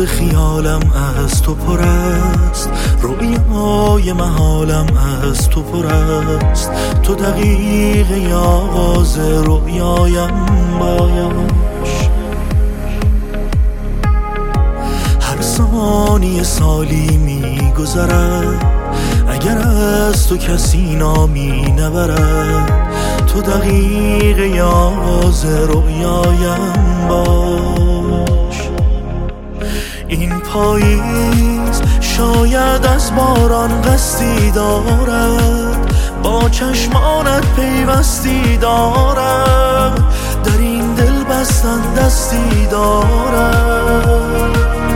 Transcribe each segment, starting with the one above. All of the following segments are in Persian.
روز خیالم از تو پر است، رویای محالم از تو پر است. تو دقیقه آغاز رویایم باش، هر ثانیه سالی میگذرد اگر از تو کسی نامی نبرد. تو دقیقه آغاز رویایم باش. این پاییز شاید از باران قصدی دارد، با چشمانت پیوستی دارم، در این دل بستن دستی دارم.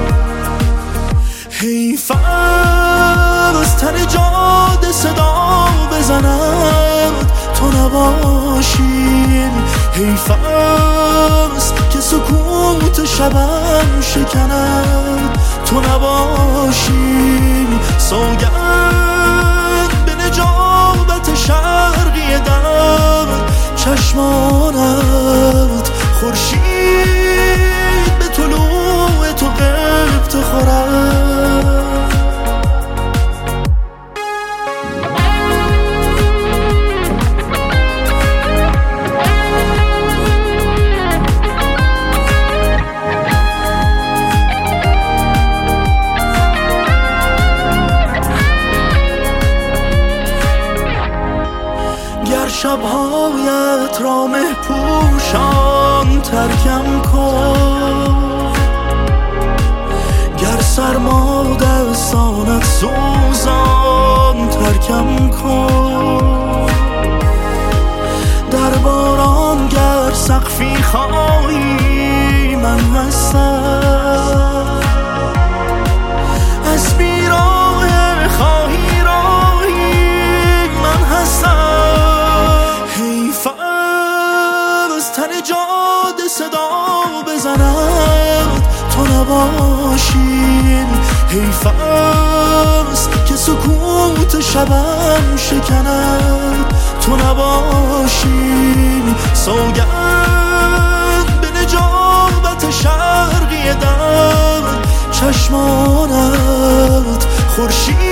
حیف از تن جاده صدا بزند تو نباشی، حیف است که سکوت شبم شکند تو نباشی. سوگند به نجابت شرقی دم چشمانت، خورشید به طلوع تو قبط خورد. شبهایت را مه پوشان ترکم کن، گر سرما دستانت سوزان ترکم کن. در باران گر سقفی خواهی من هستم، از بیراه خواهی راهی من هستم. تن جاده صدا بزند تو نباشی، حیف است که سکوت شبم شکند تو نباشی. سوگند به نجابت شرقی دم چشمانت، خورشید